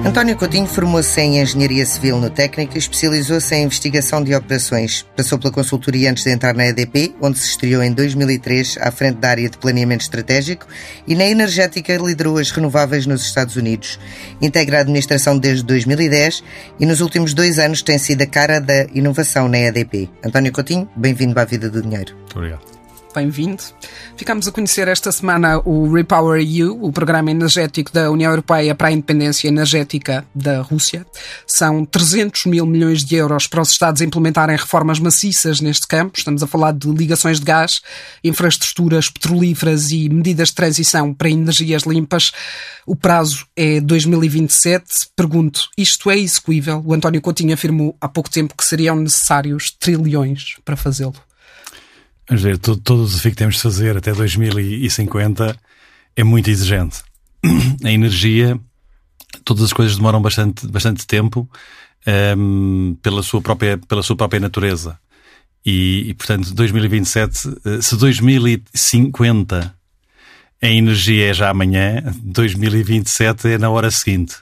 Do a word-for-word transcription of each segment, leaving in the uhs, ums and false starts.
António Coutinho formou-se em Engenharia Civil no Técnico e especializou-se em investigação de operações. Passou pela consultoria antes de entrar na E D P, onde se estreou em dois mil e três à frente da área de planeamento estratégico, e na energética liderou as renováveis nos Estados Unidos. Integra a administração desde dois mil e dez e nos últimos dois anos tem sido a cara da inovação na E D P. António Coutinho, bem-vindo à Vida do Dinheiro. Muito obrigado. Bem-vindo. Ficamos a conhecer esta semana o Repower E U, o programa energético da União Europeia para a independência energética da Rússia. São trezentos mil milhões de euros para os Estados implementarem reformas maciças neste campo. Estamos a falar de ligações de gás, infraestruturas petrolíferas e medidas de transição para energias limpas. O prazo é dois mil e vinte e sete. Pergunto, isto é execuível? O António Coutinho afirmou há pouco tempo que seriam necessários trilhões para fazê-lo. Vamos ver, todo, todo o desafio que temos de fazer até dois mil e cinquenta é muito exigente. A energia, todas as coisas demoram bastante, bastante tempo um, pela, sua própria, pela sua própria natureza. E, e, portanto, dois mil e vinte e sete, se dois mil e cinquenta a energia é já amanhã, dois mil e vinte e sete é na hora seguinte.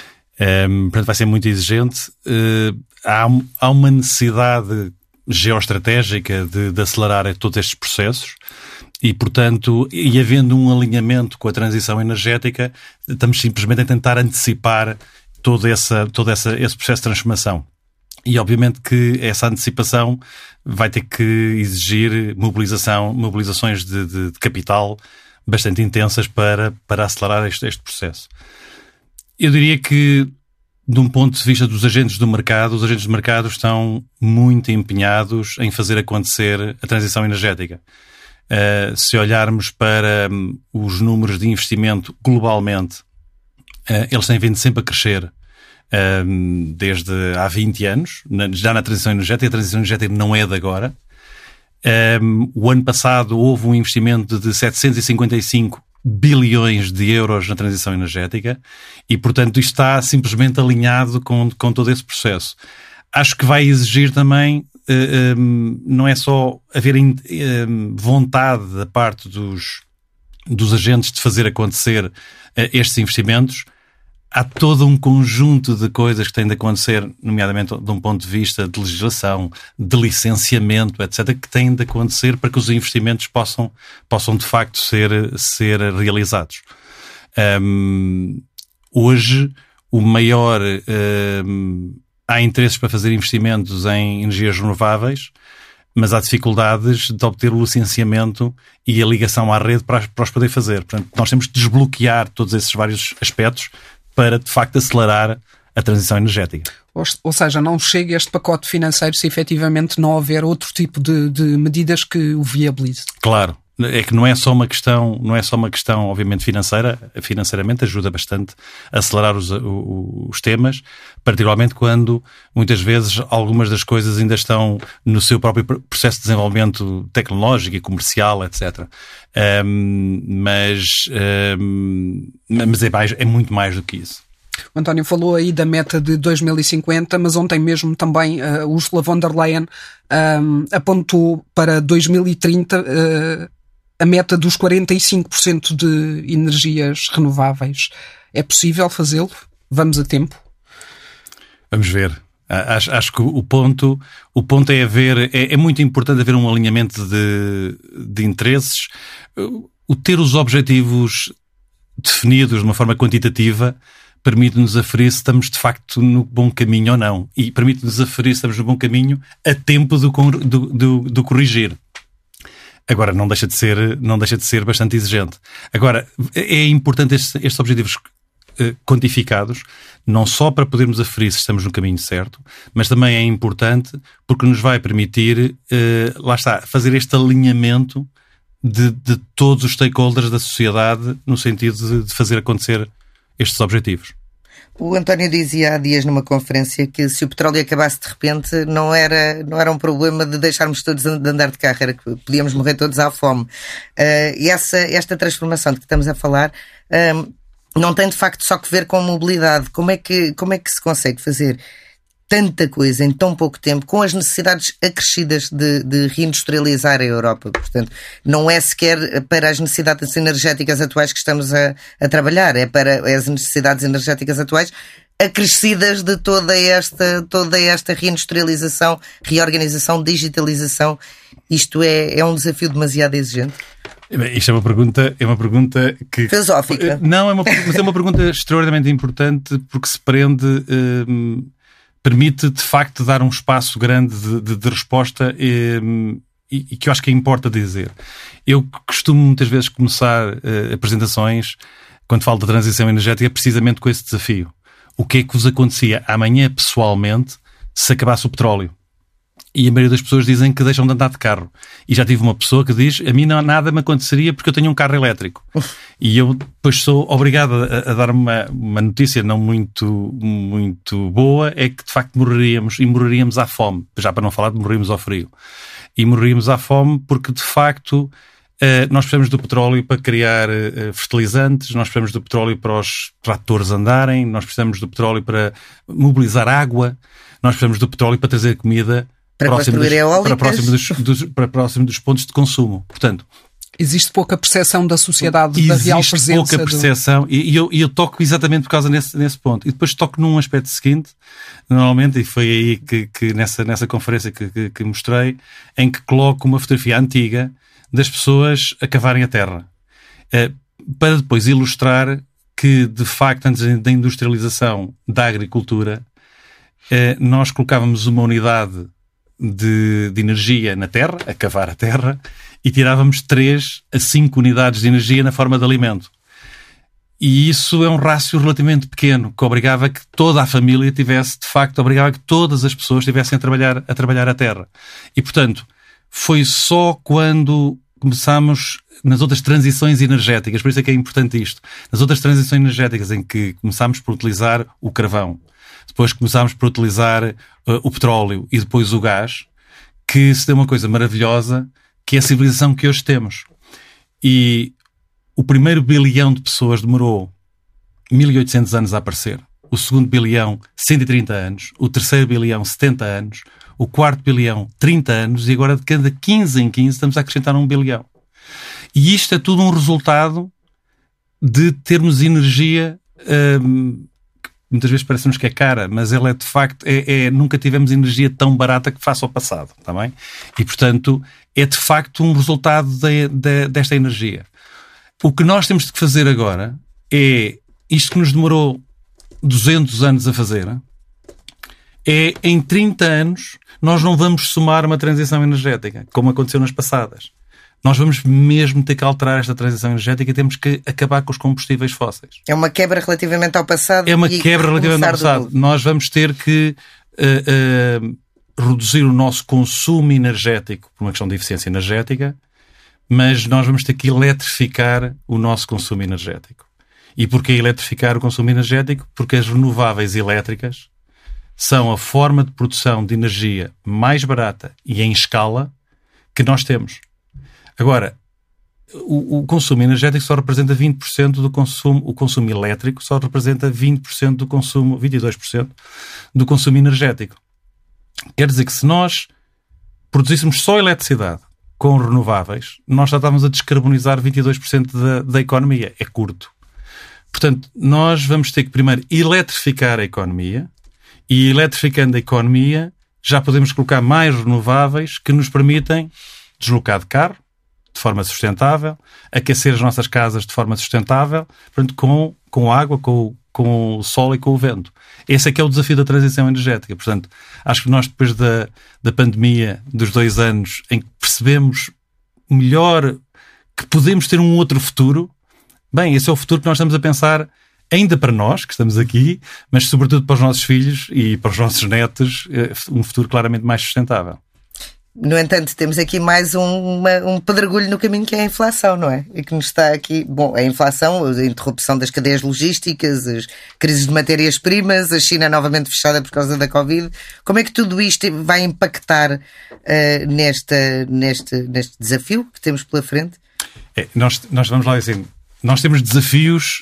Um, portanto, vai ser muito exigente. Uh, há, há uma necessidade geoestratégica de, de acelerar todos estes processos e, portanto, e havendo um alinhamento com a transição energética, estamos simplesmente a tentar antecipar todo, essa, todo essa, esse processo de transformação. E, obviamente, que essa antecipação vai ter que exigir mobilização, mobilizações de, de, de capital bastante intensas para, para acelerar este, este processo. Eu diria que, de um ponto de vista dos agentes do mercado, os agentes do mercado estão muito empenhados em fazer acontecer a transição energética. Uh, se olharmos para um, os números de investimento globalmente, uh, eles têm vindo sempre a crescer um, desde há vinte anos, na, já na transição energética. A transição energética não é de agora. Um, o ano passado houve um investimento de setecentos e cinquenta e cinco bilhões de euros na transição energética e, portanto, isto está simplesmente alinhado com, com todo esse processo. Acho que vai exigir também, uh, um, não é só haver um, vontade da parte dos, dos agentes de fazer acontecer uh, estes investimentos. Há todo um conjunto de coisas que têm de acontecer, nomeadamente de um ponto de vista de legislação, de licenciamento, etcétera, que têm de acontecer para que os investimentos possam, possam de facto ser, ser realizados. Um, hoje, o maior... Um, há interesses para fazer investimentos em energias renováveis, mas há dificuldades de obter o licenciamento e a ligação à rede para, para os poder fazer. Portanto, nós temos de desbloquear todos esses vários aspectos para, de facto, acelerar a transição energética. Ou, ou seja, não chega este pacote financeiro se efetivamente não houver outro tipo de, de medidas que o viabilize. Claro. É que não é só uma questão, não é só uma questão, obviamente, financeira. Financeiramente ajuda bastante a acelerar os, os temas, particularmente quando, muitas vezes, algumas das coisas ainda estão no seu próprio processo de desenvolvimento tecnológico e comercial, etcétera. Um, mas um, mas é, mais, é muito mais do que isso. O António falou aí da meta de dois mil e cinquenta, mas ontem mesmo também uh, Ursula von der Leyen um, apontou para dois mil e trinta uh, a meta dos quarenta e cinco por cento de energias renováveis. É possível fazê-lo? Vamos a tempo? Vamos ver. Acho, acho que o ponto, o ponto é haver, é, é muito importante haver um alinhamento de, de interesses. O ter os objetivos definidos de uma forma quantitativa permite-nos aferir se estamos de facto no bom caminho ou não. E permite-nos aferir se estamos no bom caminho a tempo do, do, do, do corrigir. Agora, não deixa de ser, não deixa de ser bastante exigente. Agora, é importante estes, estes objetivos uh, quantificados, não só para podermos aferir se estamos no caminho certo, mas também é importante porque nos vai permitir, uh, lá está, fazer este alinhamento de, de todos os stakeholders da sociedade no sentido de, de fazer acontecer estes objetivos. O António dizia há dias numa conferência que se o petróleo acabasse de repente não era, não era um problema de deixarmos todos de andar de carro, era que podíamos morrer todos à fome. Uh, e essa, esta transformação de que estamos a falar uh, não tem de facto só que ver com mobilidade. Como é que, como é que se consegue fazer tanta coisa em tão pouco tempo, com as necessidades acrescidas de, de reindustrializar a Europa? Portanto, não é sequer para as necessidades energéticas atuais que estamos a, a trabalhar, é para as necessidades energéticas atuais acrescidas de toda esta, toda esta reindustrialização, reorganização, digitalização. Isto é, é um desafio demasiado exigente? Isto é uma pergunta, é uma pergunta que... filosófica. Não, é uma, mas é uma pergunta extraordinariamente importante porque se prende, hum, permite de facto dar um espaço grande de, de, de resposta hum, e, e que eu acho que importa dizer. Eu costumo muitas vezes começar uh, apresentações, quando falo da transição energética, precisamente com esse desafio. O que é que vos acontecia amanhã pessoalmente se acabasse o petróleo? E a maioria das pessoas dizem que deixam de andar de carro. E já tive uma pessoa que diz, a mim não, nada me aconteceria porque eu tenho um carro elétrico. E eu depois sou obrigado a, a dar uma, uma notícia não muito, muito boa, é que de facto morreríamos, e morreríamos à fome. Já para não falar de morreríamos ao frio. E morreríamos à fome porque de facto nós precisamos do petróleo para criar fertilizantes, nós precisamos do petróleo para os tratores andarem, nós precisamos do petróleo para mobilizar água, nós precisamos do petróleo para trazer comida para próximo construir dos, eólicas. para próximo dos, dos, para próximo dos pontos de consumo. Portanto, existe pouca percepção da sociedade da real presença. Existe pouca percepção do... e, eu, e eu toco exatamente por causa nesse, nesse ponto. E depois toco num aspecto seguinte, normalmente, e foi aí que, que nessa, nessa conferência que, que, que mostrei, em que coloco uma fotografia antiga das pessoas a cavarem a terra. Eh, para depois ilustrar que, de facto, antes da industrialização da agricultura, eh, nós colocávamos uma unidade De, de energia na terra, a cavar a terra, e tirávamos três a cinco unidades de energia na forma de alimento. E isso é um rácio relativamente pequeno, que obrigava que toda a família tivesse, de facto, obrigava que todas as pessoas estivessem a trabalhar, a trabalhar a terra. E, portanto, foi só quando começámos nas outras transições energéticas, por isso é que é importante isto, nas outras transições energéticas em que começámos por utilizar o carvão, depois começámos por utilizar uh, o petróleo e depois o gás, que se deu uma coisa maravilhosa, que é a civilização que hoje temos. E o primeiro bilhão de pessoas demorou mil e oitocentos anos a aparecer, o segundo bilhão cento e trinta anos, o terceiro bilhão setenta anos, o quarto bilhão trinta anos, e agora de cada quinze em quinze estamos a acrescentar um bilhão. E isto é tudo um resultado de termos energia... Um, muitas vezes parece-nos que é cara, mas ela é de facto, é, é, nunca tivemos energia tão barata que face ao passado, está bem? E portanto, é de facto um resultado de, de, desta energia. O que nós temos de fazer agora é, isto que nos demorou duzentos anos a fazer, é em trinta anos nós não vamos somar uma transição energética, como aconteceu nas passadas. Nós vamos mesmo ter que alterar esta transição energética e temos que acabar com os combustíveis fósseis. É uma quebra relativamente ao passado. É uma quebra relativamente ao passado. Nós vamos ter que uh, uh, reduzir o nosso consumo energético por uma questão de eficiência energética, mas nós vamos ter que eletrificar o nosso consumo energético. E porquê eletrificar o consumo energético? Porque as renováveis elétricas são a forma de produção de energia mais barata e em escala que nós temos. Agora, o, o consumo energético só representa vinte por cento do consumo, o consumo elétrico só representa vinte por cento do consumo, vinte e dois por cento do consumo energético. Quer dizer que se nós produzíssemos só eletricidade com renováveis, nós já estávamos a descarbonizar vinte e dois por cento da, da economia. É curto. Portanto, nós vamos ter que primeiro eletrificar a economia e, eletrificando a economia, já podemos colocar mais renováveis que nos permitem deslocar de carro, de forma sustentável, aquecer as nossas casas de forma sustentável, portanto, com, com água, com, com o sol e com o vento. Esse é que é o desafio da transição energética. Portanto, acho que nós, depois da, da pandemia, dos dois anos, em que percebemos melhor que podemos ter um outro futuro, bem, esse é o futuro que nós estamos a pensar ainda para nós, que estamos aqui, mas sobretudo para os nossos filhos e para os nossos netos, um futuro claramente mais sustentável. No entanto, temos aqui mais um, uma, um pedregulho no caminho, que é a inflação, não é? E que nos está aqui... Bom, a inflação, a interrupção das cadeias logísticas, as crises de matérias-primas, a China novamente fechada por causa da Covid. Como é que tudo isto vai impactar uh, nesta, neste, neste desafio que temos pela frente? É, nós, nós vamos lá assim, nós temos desafios...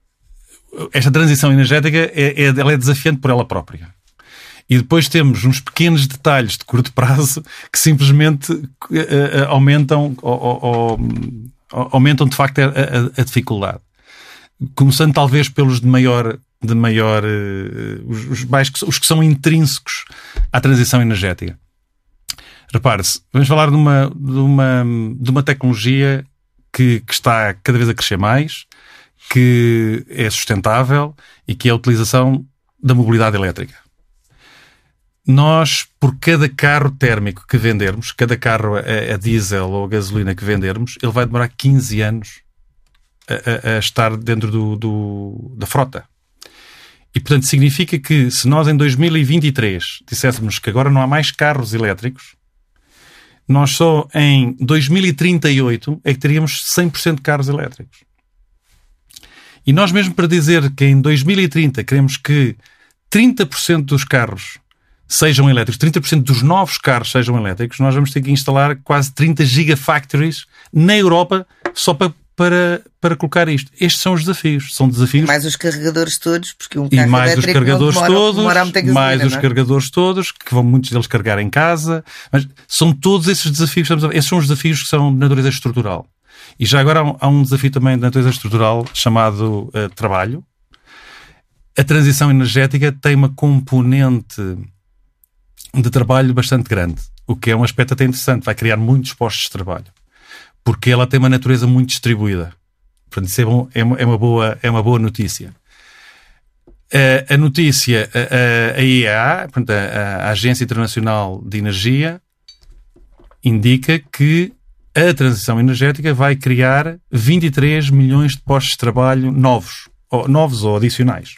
Esta transição energética é, é, ela é desafiante por ela própria. E depois temos uns pequenos detalhes de curto prazo que simplesmente uh, uh, aumentam, ou, ou, ou, aumentam de facto a, a, a dificuldade. Começando talvez pelos de maior de maior, uh, os, os, mais, os que são intrínsecos à transição energética. Repare-se, vamos falar de uma, de uma, de uma tecnologia que, que está cada vez a crescer mais, que é sustentável e que é a utilização da mobilidade elétrica. Nós, por cada carro térmico que vendermos, cada carro a, a diesel ou a gasolina que vendermos, ele vai demorar quinze anos a, a, a estar dentro do, do, da frota. E, portanto, significa que se nós em dois mil e vinte e três disséssemos que agora não há mais carros elétricos, nós só em dois mil e trinta e oito é que teríamos cem por cento de carros elétricos. E nós mesmo para dizer que em dois mil e trinta queremos que trinta por cento dos carros sejam elétricos, trinta por cento dos novos carros sejam elétricos, nós vamos ter que instalar quase trinta gigafactories na Europa só para, para, para colocar isto. Estes são os desafios. São desafios. Mais os carregadores todos, porque um e carro mais elétrico os carregadores não demora, todos, demora muita gasolina, mais os não é? carregadores todos, que vão muitos deles carregar em casa. Mas são todos esses desafios. Esses são os desafios que são de natureza estrutural. E já agora há um, há um desafio também de natureza estrutural chamado uh, trabalho. A transição energética tem uma componente de trabalho bastante grande, o que é um aspecto até interessante. Vai criar muitos postos de trabalho, porque ela tem uma natureza muito distribuída. Portanto, isso é, bom, é, uma, é, uma, boa, é uma boa notícia. A, a notícia, a, a I E A, portanto, a, a Agência Internacional de Energia, indica que a transição energética vai criar vinte e três milhões de postos de trabalho novos, ou, novos ou adicionais.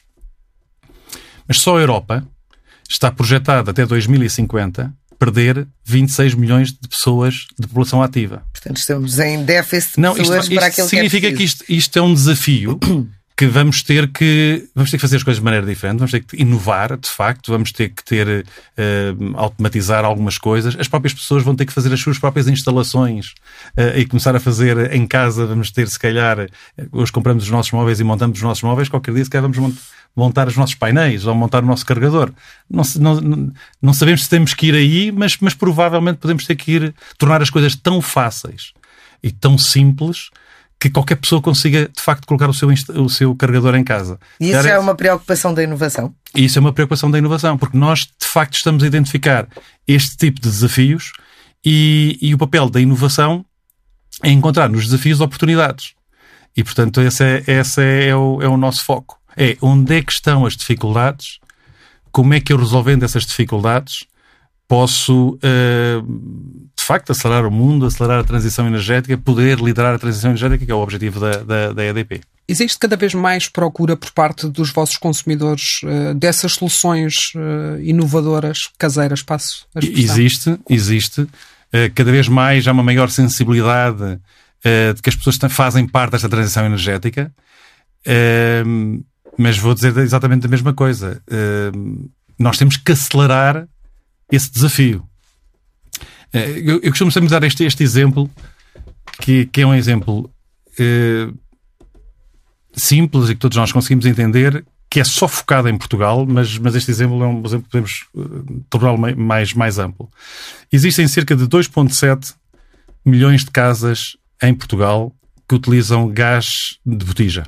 Mas só a Europa está projetada até dois mil e cinquenta perder vinte e seis milhões de pessoas de população ativa. Portanto, estamos em déficit de Não, pessoas isto, para isto aquilo significa que é que isto, isto é um desafio que vamos ter que vamos ter que fazer as coisas de maneira diferente, vamos ter que inovar, de facto, vamos ter que ter uh, automatizar algumas coisas. As próprias pessoas vão ter que fazer as suas próprias instalações uh, e começar a fazer em casa. Vamos ter, se calhar, hoje compramos os nossos móveis e montamos os nossos móveis, qualquer dia se calhar vamos montar os nossos painéis ou montar o nosso carregador. Não, não, não sabemos se temos que ir aí, mas, mas provavelmente podemos ter que ir tornar as coisas tão fáceis e tão simples que qualquer pessoa consiga, de facto, colocar o seu, o seu carregador em casa. E isso é uma preocupação da inovação? Isso é uma preocupação da inovação, porque nós, de facto, estamos a identificar este tipo de desafios e, e o papel da inovação é encontrar nos desafios oportunidades. E, portanto, esse é, esse é, o, é o nosso foco. É onde é que estão as dificuldades, como é que eu, resolvendo essas dificuldades, posso, uh, de facto, acelerar o mundo, acelerar a transição energética, poder liderar a transição energética, que é o objetivo da, da, da E D P. Existe cada vez mais procura por parte dos vossos consumidores uh, dessas soluções uh, inovadoras, caseiras, passo a expressão? Existe, existe. Uh, cada vez mais há uma maior sensibilidade uh, de que as pessoas fazem parte desta transição energética. Uh, mas vou dizer exatamente a mesma coisa. Uh, nós temos que acelerar esse desafio. Eu, eu costumo sempre dar este, este exemplo, que, que é um exemplo eh, simples e que todos nós conseguimos entender, que é só focado em Portugal, mas, mas este exemplo é um exemplo que podemos uh, torná-lo mais, mais amplo. Existem cerca de dois vírgula sete milhões de casas em Portugal que utilizam gás de botija.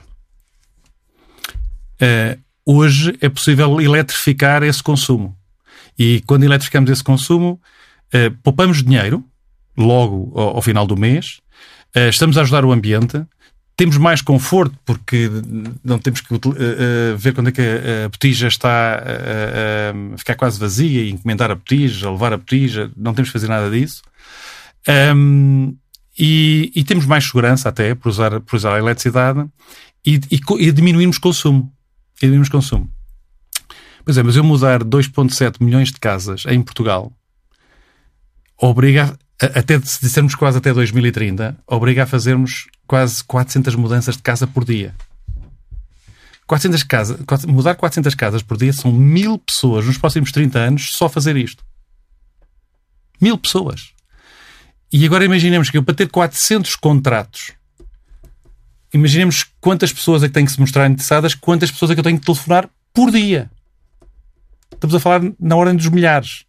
Uh, hoje é possível eletrificar esse consumo. E quando eletrificamos esse consumo, eh, poupamos dinheiro, logo ao, ao final do mês, eh, estamos a ajudar o ambiente, temos mais conforto, porque não temos que uh, uh, ver quando é que a, a botija está uh, uh, a ficar quase vazia e encomendar a botija, levar a botija, não temos que fazer nada disso. Um, e, e temos mais segurança até por usar, por usar a eletricidade e, e, e diminuirmos consumo. E diminuirmos consumo. Pois é, mas eu mudar dois vírgula sete milhões de casas em Portugal obriga, a, até se dissermos quase até dois mil e trinta, obriga a fazermos quase quatrocentas mudanças de casa por dia. quatrocentas casas, mudar quatrocentas casas por dia são mil pessoas nos próximos trinta anos só fazer isto. Mil pessoas. E agora imaginemos que eu, para ter quatrocentos contratos, imaginemos quantas pessoas é que têm que se mostrar interessadas, quantas pessoas é que eu tenho que telefonar por dia. Estamos a falar na ordem dos milhares.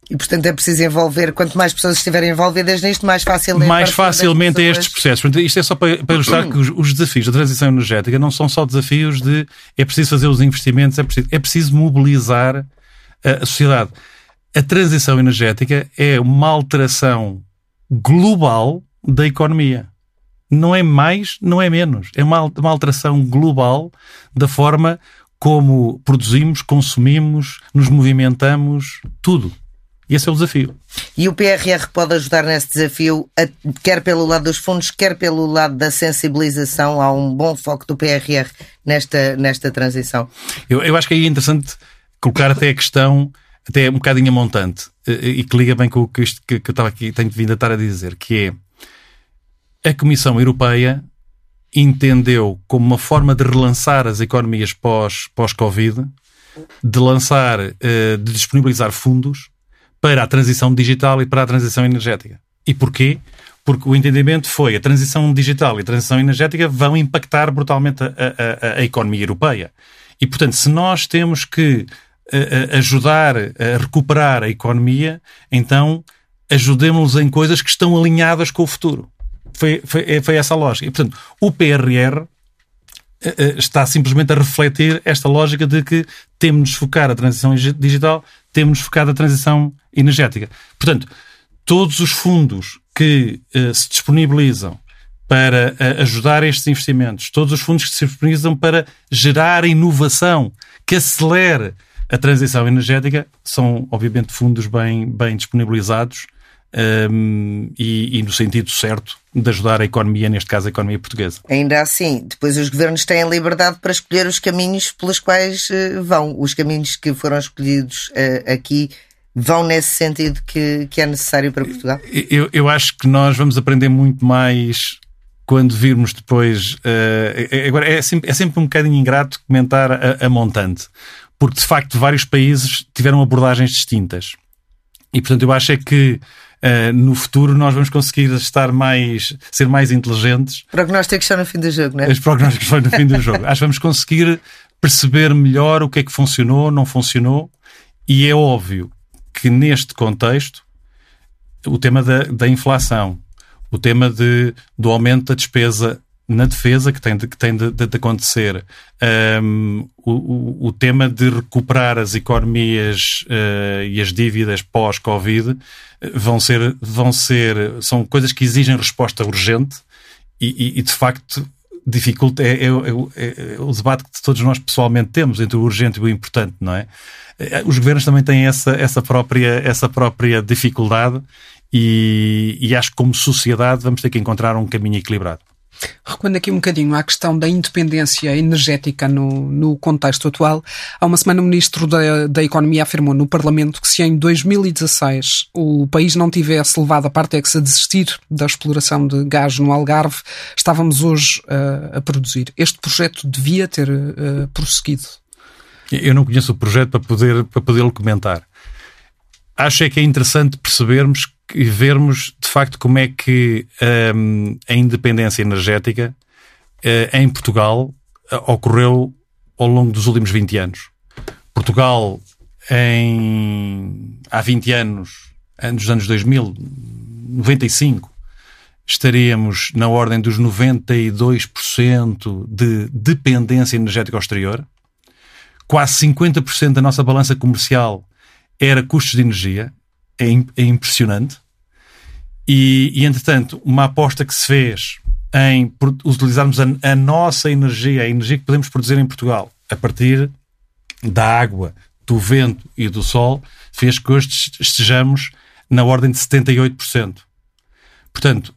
E, portanto, é preciso envolver, quanto mais pessoas estiverem envolvidas nisto, mais fácil é mais facilmente é estes processos. Portanto, isto é só para, para ilustrar que os, os desafios da transição energética não são só desafios de é preciso fazer os investimentos, é preciso, é preciso mobilizar a, a sociedade. A transição energética é uma alteração global da economia. Não é mais, não é menos. É uma, uma alteração global da forma como produzimos, consumimos, nos movimentamos, tudo. E esse é o desafio. E o P R R pode ajudar nesse desafio, quer pelo lado dos fundos, quer pelo lado da sensibilização. Há um bom foco do P R R nesta, nesta transição. Eu, eu acho que aí é interessante colocar até a questão, até um bocadinho a montante, e que liga bem com o que, isto, que, que eu estava aqui, tenho vindo a estar a dizer, que é a Comissão Europeia entendeu como uma forma de relançar as economias pós, pós-Covid, de lançar, de disponibilizar fundos para a transição digital e para a transição energética. E porquê? Porque o entendimento foi a transição digital e a transição energética vão impactar brutalmente a, a, a economia europeia. E, portanto, se nós temos que a, a ajudar a recuperar a economia, então ajudemos-nos em coisas que estão alinhadas com o futuro. Foi, foi, foi essa a lógica. E, portanto, o P R R está simplesmente a refletir esta lógica de que temos de focar a transição digital, temos de focar a transição energética. Portanto, todos os fundos que uh, se disponibilizam para uh, ajudar estes investimentos, todos os fundos que se disponibilizam para gerar inovação que acelere a transição energética, são, obviamente, fundos bem, bem disponibilizados um, e, e no sentido certo de ajudar a economia, neste caso a economia portuguesa. Ainda assim, depois os governos têm liberdade para escolher os caminhos pelos quais uh, vão. Os caminhos que foram escolhidos uh, aqui vão nesse sentido que, que é necessário para Portugal? Eu, eu acho que nós vamos aprender muito mais quando virmos depois... Uh, agora, é sempre, é sempre um bocadinho ingrato comentar a, a montante, porque de facto vários países tiveram abordagens distintas. E portanto eu acho é que Uh, no futuro nós vamos conseguir estar mais, ser mais inteligentes. Prognósticos só no fim do jogo, não é? Os prognósticos só no fim do jogo. Acho que vamos conseguir perceber melhor o que é que funcionou, não funcionou, e é óbvio que neste contexto o tema da, da inflação, o tema de, do aumento da despesa na defesa que tem de, que tem de, de, de acontecer, um, o, o, o tema de recuperar as economias uh, e as dívidas pós-Covid vão ser, vão ser, são coisas que exigem resposta urgente e, e, e de facto dificulta, é, é, é, é o debate que todos nós pessoalmente temos entre o urgente e o importante, não é? Os governos também têm essa, essa, própria, essa própria dificuldade e, e acho que como sociedade vamos ter que encontrar um caminho equilibrado. Recuando aqui um bocadinho à questão da independência energética no, no contexto atual, há uma semana o Ministro da, da Economia afirmou no Parlamento que se em dois mil e dezasseis o país não tivesse levado a Partex a desistir da exploração de gás no Algarve, estávamos hoje uh, a produzir. Este projeto devia ter uh, prosseguido? Eu não conheço o projeto para poder, para poder comentar. Acho é que é interessante percebermos e vermos, de facto, como é que um, a independência energética uh, em Portugal uh, ocorreu ao longo dos últimos vinte anos. Portugal, em, há vinte anos, nos anos dois mil, noventa e cinco, estaríamos na ordem dos noventa e dois por cento de dependência energética ao exterior. Quase cinquenta por cento da nossa balança comercial era custos de energia. É, é impressionante. E, e, entretanto, uma aposta que se fez em utilizarmos a, a nossa energia, a energia que podemos produzir em Portugal, a partir da água, do vento e do sol, fez que hoje estejamos na ordem de setenta e oito por cento. Portanto,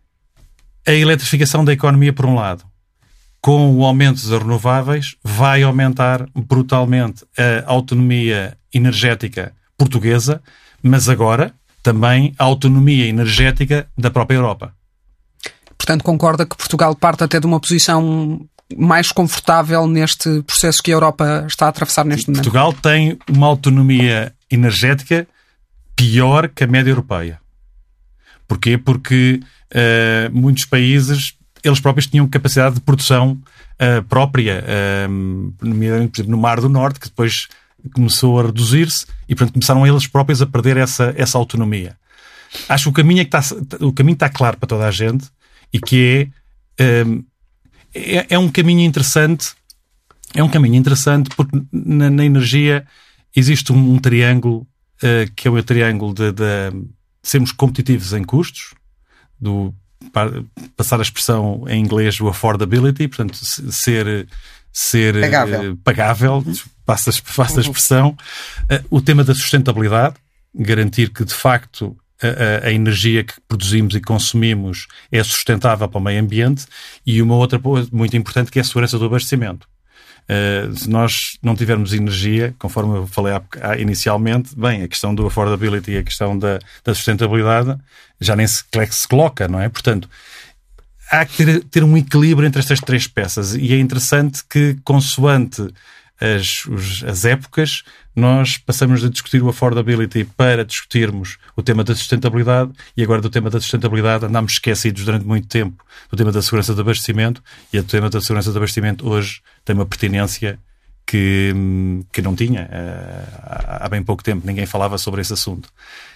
a eletrificação da economia, por um lado, com o aumento das renováveis, vai aumentar brutalmente a autonomia energética portuguesa, mas agora também a autonomia energética da própria Europa. Portanto, concorda que Portugal parte até de uma posição mais confortável neste processo que a Europa está a atravessar neste momento? Portugal tem uma autonomia energética pior que a média europeia. Porquê? Porque uh, muitos países, eles próprios tinham capacidade de produção uh, própria, uh, nomeadamente no Mar do Norte, que depois começou a reduzir-se e, portanto, começaram eles próprios a perder essa, essa autonomia. Acho que o caminho, é que está, o caminho está claro para toda a gente e que é, é, é um caminho interessante, é um caminho interessante porque na, na energia existe um, um triângulo uh, que é o triângulo de, de sermos competitivos em custos, do para passar a expressão em inglês, o affordability, portanto, ser, ser pagável, uh, pagável passa, passa a expressão, uh, o tema da sustentabilidade, garantir que de facto a, a energia que produzimos e consumimos é sustentável para o meio ambiente, e uma outra muito importante que é a segurança do abastecimento. Uh, se nós não tivermos energia, conforme eu falei inicialmente, bem, a questão do affordability e a questão da, da sustentabilidade já nem se, se coloca, não é? Portanto, há que ter, ter um equilíbrio entre estas três peças, e é interessante que, consoante as, os, as épocas, nós passamos de discutir o affordability para discutirmos o tema da sustentabilidade, e agora do tema da sustentabilidade andámos esquecidos durante muito tempo do tema da segurança de abastecimento, e o tema da segurança de abastecimento hoje tem uma pertinência que, que não tinha. Há bem pouco tempo ninguém falava sobre esse assunto.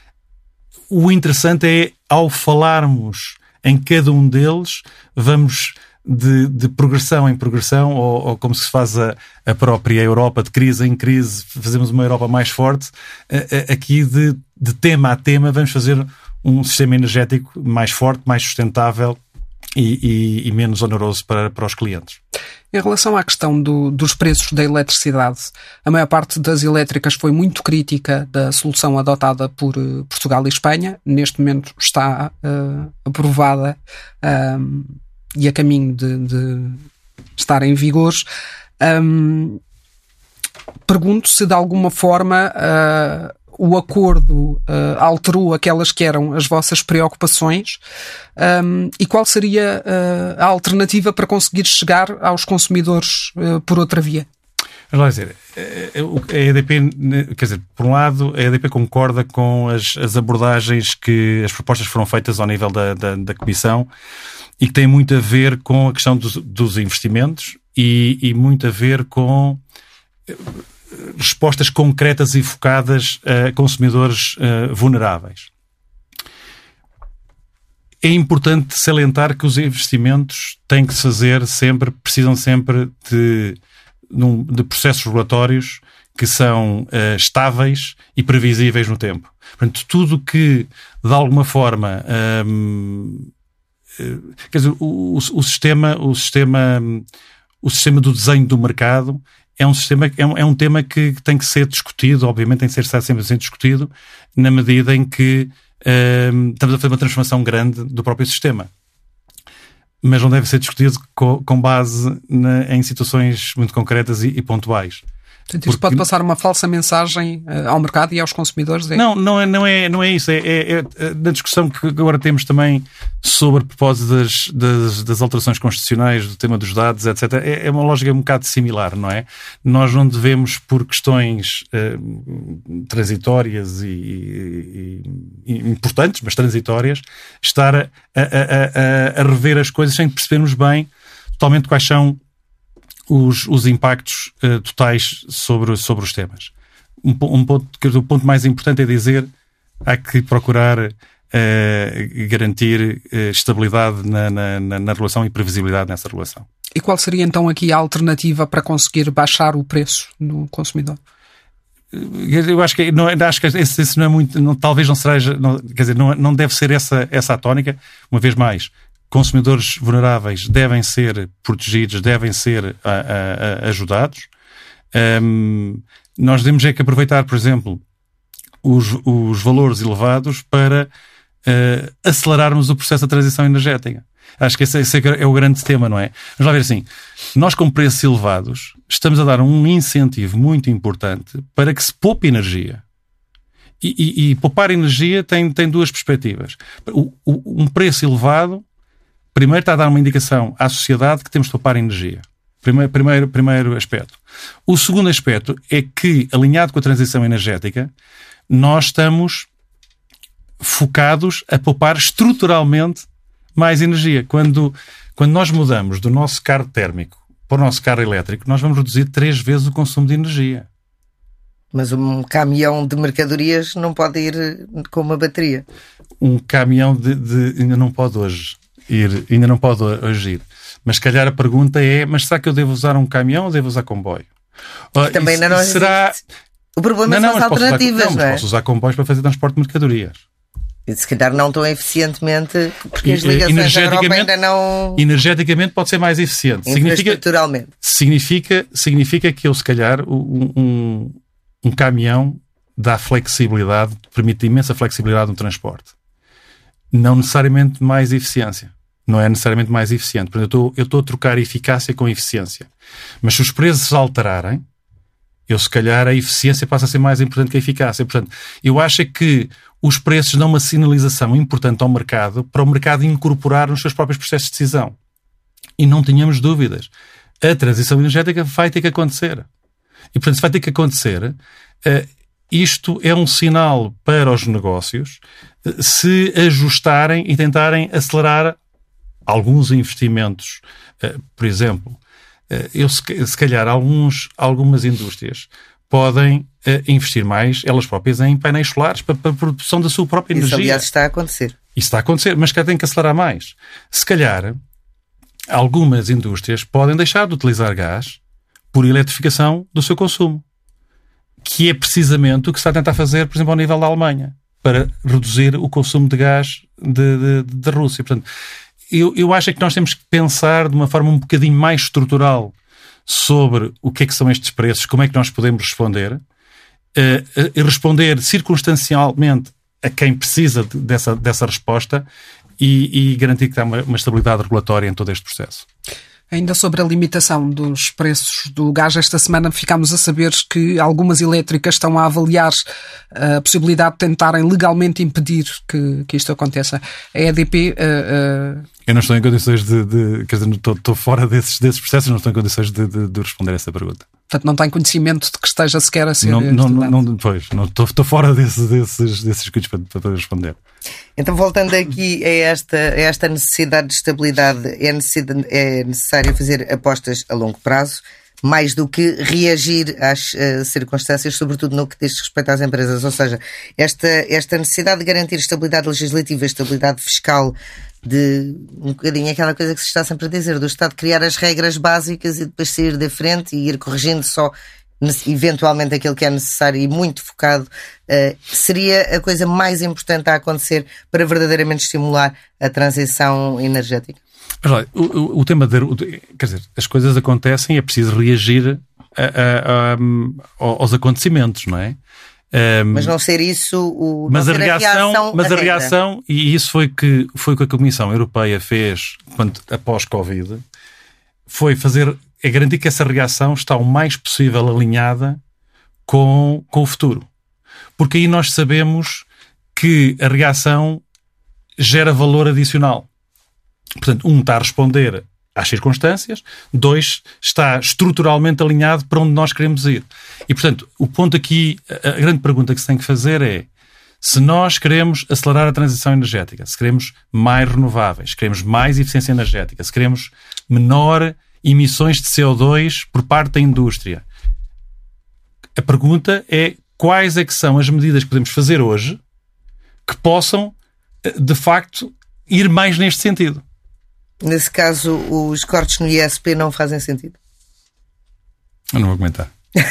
O interessante é, ao falarmos em cada um deles, vamos de, de progressão em progressão, ou, ou como se faz a, a própria Europa, de crise em crise, fazemos uma Europa mais forte. Aqui, de, de tema a tema, vamos fazer um sistema energético mais forte, mais sustentável e, e, e menos oneroso para, para os clientes. Em relação à questão do, dos preços da eletricidade, a maior parte das elétricas foi muito crítica da solução adotada por uh, Portugal e Espanha. Neste momento está uh, aprovada um, e a caminho de, de estar em vigor. Um, pergunto se de alguma forma uh, o acordo uh, alterou aquelas que eram as vossas preocupações, um, e qual seria uh, a alternativa para conseguir chegar aos consumidores uh, por outra via? Vamos lá dizer, a E D P, quer dizer, por um lado, a E D P concorda com as, as abordagens que as propostas foram feitas ao nível da, da, da Comissão, e que têm muito a ver com a questão dos, dos investimentos e, e muito a ver com respostas concretas e focadas a consumidores uh, vulneráveis. É importante salientar que os investimentos têm que se fazer sempre, precisam sempre de, de processos regulatórios que são uh, estáveis e previsíveis no tempo. Portanto, tudo que, de alguma forma, um, uh, quer dizer, o, o, o sistema, o sistema, o sistema do desenho do mercado é um sistema, é um, é um tema que, que tem que ser discutido, obviamente tem que ser sempre sendo discutido, na medida em que uh, estamos a fazer uma transformação grande do próprio sistema. Mas não deve ser discutido co, com base na, em situações muito concretas e, e pontuais. Portanto, isto pode passar uma falsa mensagem uh, ao mercado e aos consumidores? É? Não, não é, não é, não é isso. É, é, é na discussão que agora temos também sobre a propósito das, das, das alterações constitucionais, do tema dos dados, etcétera. É, é uma lógica um bocado similar, não é? Nós não devemos, por questões uh, transitórias e, e, e importantes, mas transitórias, estar a, a, a, a rever as coisas sem percebermos bem totalmente quais são Os, os impactos uh, totais sobre, sobre os temas. Um, um ponto, que o ponto mais importante é dizer há que procurar uh, garantir uh, estabilidade na, na, na relação e previsibilidade nessa relação. E qual seria então aqui a alternativa para conseguir baixar o preço no consumidor? Eu acho que não, acho que esse, esse não é muito, não, talvez não seja, não, quer dizer, não, não deve ser essa, essa a tónica. Uma vez mais, consumidores vulneráveis devem ser protegidos, devem ser a, a, a, ajudados. Um, nós temos é que aproveitar, por exemplo, os, os valores elevados para uh, acelerarmos o processo da transição energética. Acho que esse, esse é o grande tema, não é? Vamos lá ver assim, nós com preços elevados estamos a dar um incentivo muito importante para que se poupe energia. E, e, e poupar energia tem, tem duas perspectivas. O, o, um preço elevado, primeiro, está a dar uma indicação à sociedade que temos de poupar energia. Primeiro, primeiro, primeiro aspecto. O segundo aspecto é que, alinhado com a transição energética, nós estamos focados a poupar estruturalmente mais energia. Quando, quando nós mudamos do nosso carro térmico para o nosso carro elétrico, nós vamos reduzir três vezes o consumo de energia. Mas um caminhão de mercadorias não pode ir com uma bateria. Um caminhão de, de ainda não pode hoje ir, ainda não pode hoje ir. Mas se calhar a pergunta é, mas será que eu devo usar um caminhão ou devo usar comboio? Uh, também não será... existe. O problema não, são não, as alternativas, usar, não, não é? Mas posso usar comboios para fazer transporte de mercadorias. E se calhar não tão eficientemente, porque as ligações da Europa ainda não... Energeticamente pode ser mais eficiente. Infraestruturalmente. Significa, significa que eu, se calhar, um, um, um caminhão dá flexibilidade, permite imensa flexibilidade no transporte. Não necessariamente mais eficiência. Não é necessariamente mais eficiente. Portanto, eu estou a trocar eficácia com eficiência. Mas se os preços alterarem, eu se calhar a eficiência passa a ser mais importante que a eficácia. Portanto, eu acho que os preços dão uma sinalização importante ao mercado para o mercado incorporar nos seus próprios processos de decisão. E não tenhamos dúvidas. A transição energética vai ter que acontecer. E, portanto, se vai ter que acontecer, isto é um sinal para os negócios se ajustarem e tentarem acelerar alguns investimentos. Por exemplo, eu, se calhar alguns, algumas indústrias podem uh, investir mais, elas próprias, em painéis solares para, para a produção da sua própria Isso, energia. Isso, aliás, está a acontecer. Isso está a acontecer, mas que tem que acelerar mais. Se calhar, algumas indústrias podem deixar de utilizar gás por eletrificação do seu consumo, que é precisamente o que se está a tentar fazer, por exemplo, ao nível da Alemanha, para reduzir o consumo de gás da Rússia. Portanto, eu, eu acho que nós temos que pensar de uma forma um bocadinho mais estrutural sobre o que é que são estes preços, como é que nós podemos responder, uh, uh, responder circunstancialmente a quem precisa de, dessa, dessa resposta e, e garantir que há uma, uma estabilidade regulatória em todo este processo. Ainda sobre a limitação dos preços do gás, esta semana ficámos a saber que algumas elétricas estão a avaliar a possibilidade de tentarem legalmente impedir que, que isto aconteça. A E D P... Uh, uh... Eu não estou em condições de... de quer dizer, estou, estou fora desses, desses processos, não estou em condições de, de, de responder a essa pergunta. Portanto, não tem conhecimento de que esteja sequer a ser não, estudado. Não, não, pois, não, estou, estou fora desses, desses, desses escudos para, para responder. Então, voltando aqui a esta, a esta necessidade de estabilidade, é, necessidade, é necessário fazer apostas a longo prazo, mais do que reagir às uh, circunstâncias, sobretudo no que diz respeito às empresas. Ou seja, esta, esta necessidade de garantir estabilidade legislativa, estabilidade fiscal, de um bocadinho aquela coisa que se está sempre a dizer, do Estado criar as regras básicas e depois sair da frente e ir corrigindo só eventualmente aquilo que é necessário e muito focado, uh, seria a coisa mais importante a acontecer para verdadeiramente estimular a transição energética? Mas olha, o, o, o tema de, o, quer dizer, as coisas acontecem e é preciso reagir a, a, a, aos acontecimentos, não é? Um, mas não ser isso o mas não a ser reação, a reação mas a, a reação e isso foi que foi o que a Comissão Europeia fez quando, após Covid, foi fazer é garantir que essa reação está o mais possível alinhada com, com o futuro, porque aí nós sabemos que a reação gera valor adicional. Portanto, um está a responder às circunstâncias, dois, está estruturalmente alinhado para onde nós queremos ir. E, portanto, o ponto aqui, a grande pergunta que se tem que fazer é: se nós queremos acelerar a transição energética, se queremos mais renováveis, se queremos mais eficiência energética, se queremos menor emissões de C O dois por parte da indústria, a pergunta é: quais é que são as medidas que podemos fazer hoje que possam, de facto, ir mais neste sentido? Nesse caso, os cortes no I S P não fazem sentido? Eu não vou comentar.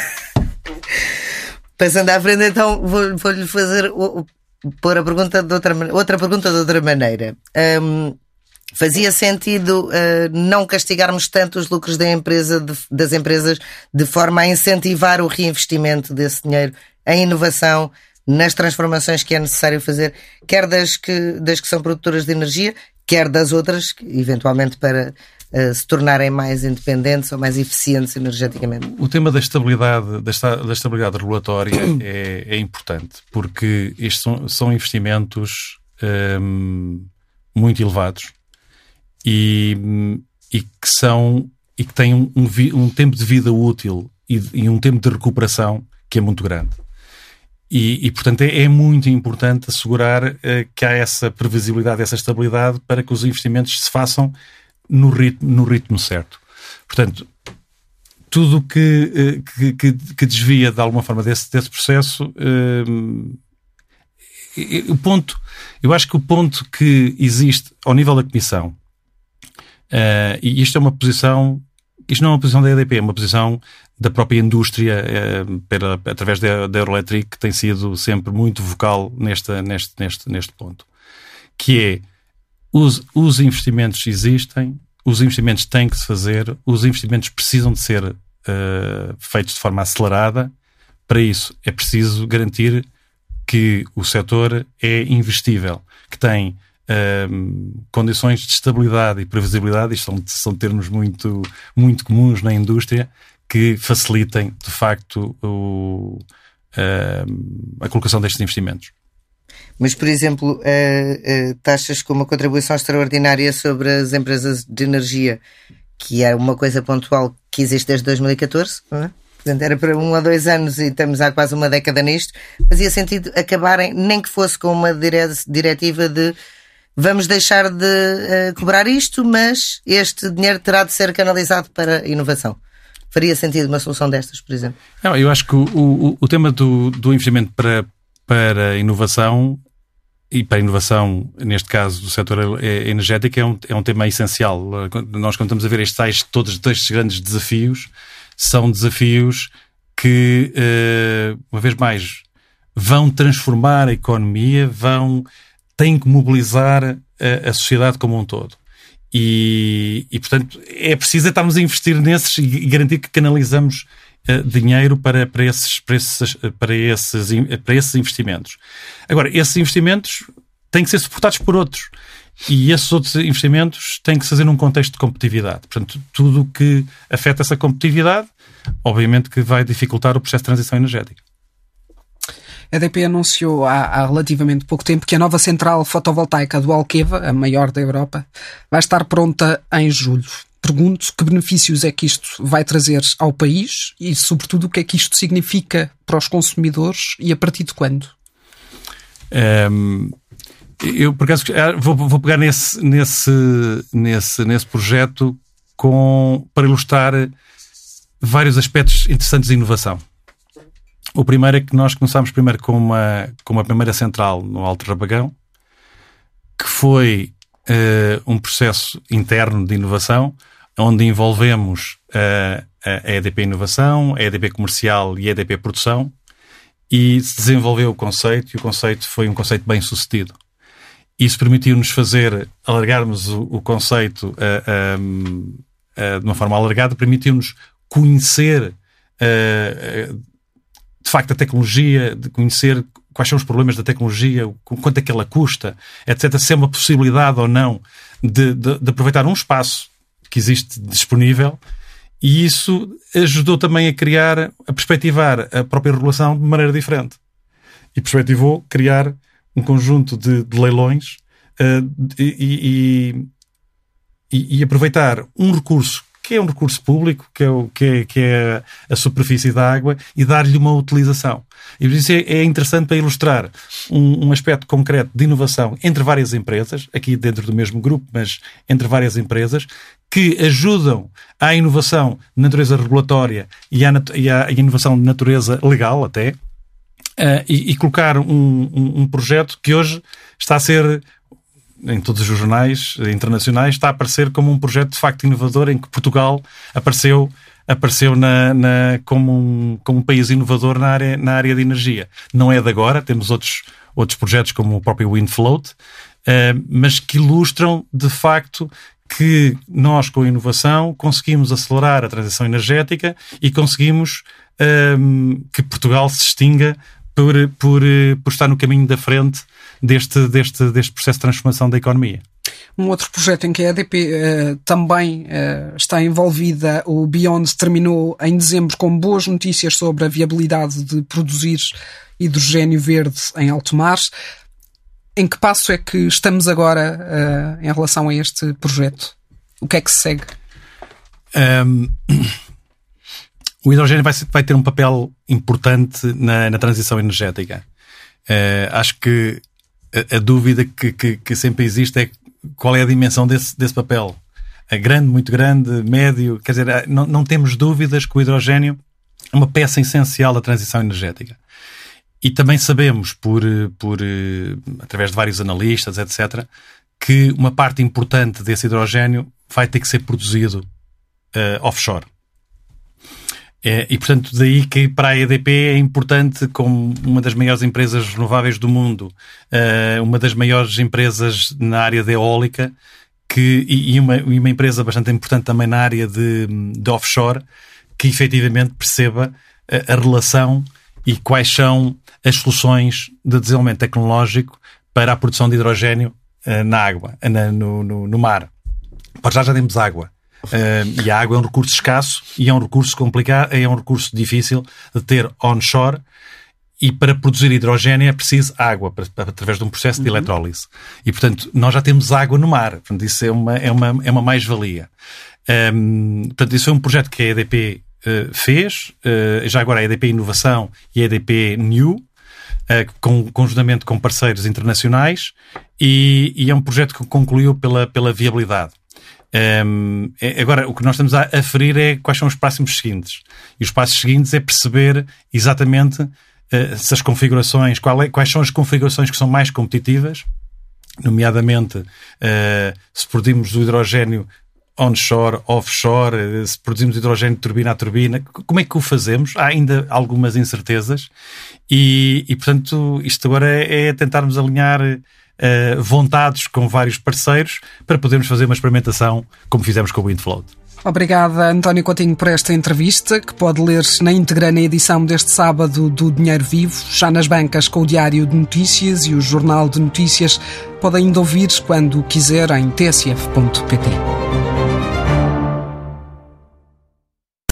Passando à frente, então, vou, vou-lhe fazer pôr a pergunta de outra, outra pergunta de outra maneira. Um, fazia sentido uh, não castigarmos tanto os lucros da empresa, de, das empresas, de forma a incentivar o reinvestimento desse dinheiro em inovação, nas transformações que é necessário fazer, quer das que, das que são produtoras de energia, quer das outras, eventualmente para uh, se tornarem mais independentes ou mais eficientes energeticamente? O tema da estabilidade, da, da estabilidade regulatória é, é importante, porque estes são, são investimentos um, muito elevados e, e que são e que têm um, um, um tempo de vida útil e, e um tempo de recuperação que é muito grande. E, e, portanto, é, é muito importante assegurar uh, que há essa previsibilidade, essa estabilidade para que os investimentos se façam no ritmo, no ritmo certo. Portanto, tudo que, que, que, que desvia de alguma forma desse, desse processo, uh, o ponto, eu acho que o ponto que existe ao nível da Comissão, uh, e isto é uma posição, isto não é uma posição da E D P, é uma posição da própria indústria, uh, pela, através da, da Euroelectric, que tem sido sempre muito vocal neste, neste, neste, neste ponto, que é, os, os investimentos existem, os investimentos têm que se fazer, os investimentos precisam de ser uh, feitos de forma acelerada. Para isso é preciso garantir que o setor é investível, que tem uh, condições de estabilidade e previsibilidade, isto são, são termos muito, muito comuns na indústria, que facilitem, de facto, o, uh, a colocação destes investimentos. Mas, por exemplo, uh, uh, taxas como a contribuição extraordinária sobre as empresas de energia, que é uma coisa pontual que existe desde dois mil e catorze, não é? Portanto, era para um a dois anos e estamos há quase uma década nisto, fazia sentido acabarem, nem que fosse com uma diretiva de vamos deixar de uh, cobrar isto, mas este dinheiro terá de ser canalizado para inovação. Faria sentido uma solução destas, por exemplo? Não, eu acho que o, o, o tema do, do investimento para, para inovação, e para a inovação, neste caso, do setor energético, é um, é um tema essencial. Nós, quando estamos a ver estes tais, todos estes grandes desafios, são desafios que, uma vez mais, vão transformar a economia, vão, têm que mobilizar a, a sociedade como um todo. E, e, portanto, é preciso estarmos a investir nesses e garantir que canalizamos uh, dinheiro para, para, esses, para, esses, para, esses, para esses investimentos. Agora, esses investimentos têm que ser suportados por outros. E esses outros investimentos têm que se fazer num contexto de competitividade. Portanto, tudo o que afeta essa competitividade, obviamente que vai dificultar o processo de transição energética. A E D P anunciou há, há relativamente pouco tempo que a nova central fotovoltaica do Alqueva, a maior da Europa, vai estar pronta em julho. Pergunto que benefícios é que isto vai trazer ao país e, sobretudo, o que é que isto significa para os consumidores e a partir de quando? Um, eu, por acaso, vou, vou pegar nesse, nesse, nesse, nesse projeto com, para ilustrar vários aspectos interessantes de inovação. O primeiro é que nós começámos primeiro com uma, com uma primeira central no Alto Rabagão, que foi uh, um processo interno de inovação, onde envolvemos uh, a E D P Inovação, a E D P Comercial e a E D P Produção, e se desenvolveu o conceito, e o conceito foi um conceito bem sucedido. Isso permitiu-nos fazer, alargarmos o, o conceito uh, um, uh, de uma forma alargada, permitiu-nos conhecer uh, de facto a tecnologia, de conhecer quais são os problemas da tecnologia, quanto é que ela custa, etcétera, se é uma possibilidade ou não de, de, de aproveitar um espaço que existe disponível, e isso ajudou também a criar, a perspectivar a própria regulação de maneira diferente. E perspectivou criar um conjunto de, de leilões uh, e, e, e, e aproveitar um recurso que é um recurso público, que é, o, que é, que é a superfície da água, e dar-lhe uma utilização. E por isso é interessante para ilustrar um, um aspecto concreto de inovação entre várias empresas, aqui dentro do mesmo grupo, mas entre várias empresas, que ajudam à inovação de natureza regulatória e à, e à inovação de natureza legal até, uh, e, e colocar um, um, um projeto que hoje está a ser, em todos os jornais internacionais, está a aparecer como um projeto de facto inovador, em que Portugal apareceu, apareceu na, na, como, um, como um país inovador na área, na área de energia. Não é de agora, temos outros, outros projetos como o próprio WindFloat, uh, mas que ilustram de facto que nós, com a inovação, conseguimos acelerar a transição energética e conseguimos uh, que Portugal se distinga por, por, por estar no caminho da frente deste, deste, deste processo de transformação da economia. Um outro projeto em que a E D P uh, também uh, está envolvida, o Beyond, terminou em dezembro com boas notícias sobre a viabilidade de produzir hidrogénio verde em alto mar. Em que passo é que estamos agora uh, em relação a este projeto? O que é que se segue? Um, o hidrogénio vai, vai ter um papel importante na, na transição energética. Uh, acho que a, a dúvida que, que, que sempre existe é qual é a dimensão desse, desse papel. grande, muito grande, médio, quer dizer, não, não temos dúvidas que o hidrogénio é uma peça essencial da transição energética. E também sabemos, por, por, através de vários analistas, etcétera, que uma parte importante desse hidrogénio vai ter que ser produzido uh, offshore. É, e, portanto, daí que para a E D P é importante, como uma das maiores empresas renováveis do mundo, uh, uma das maiores empresas na área da eólica, que, e, e, uma, e uma empresa bastante importante também na área de, de offshore, que efetivamente perceba a, a relação e quais são as soluções de desenvolvimento tecnológico para a produção de hidrogénio uh, na água, na, no, no, no mar. Para já já temos água. Uh, e a água é um recurso escasso e é um recurso complicado, é um recurso difícil de ter onshore, e para produzir hidrogénio é preciso água, para, para, através de um processo de uhum. eletrólise. E, portanto, nós já temos água no mar. Portanto, isso é uma, é uma, é uma mais-valia. Um, portanto, isso é um projeto que a E D P uh, fez, uh, já agora a E D P Inovação e a E D P New, uh, com, conjuntamente com parceiros internacionais, e, e é um projeto que concluiu pela, pela viabilidade. Um, é, agora, o que nós estamos a aferir é quais são os próximos seguintes. E os passos seguintes é perceber exatamente uh, se as configurações, qual é, quais são as configurações que são mais competitivas, nomeadamente uh, se produzimos o hidrogénio onshore, offshore, uh, se produzimos hidrogénio de turbina a turbina, como é que o fazemos? Há ainda algumas incertezas e, e portanto, isto agora é, é tentarmos alinhar Uh, vontades com vários parceiros para podermos fazer uma experimentação como fizemos com o Windfloat. Obrigada, António Coutinho, por esta entrevista, que pode ler-se na íntegra na edição deste sábado do Dinheiro Vivo, já nas bancas com o Diário de Notícias e o Jornal de Notícias. Pode ainda ouvir quando quiser em t s f ponto p t.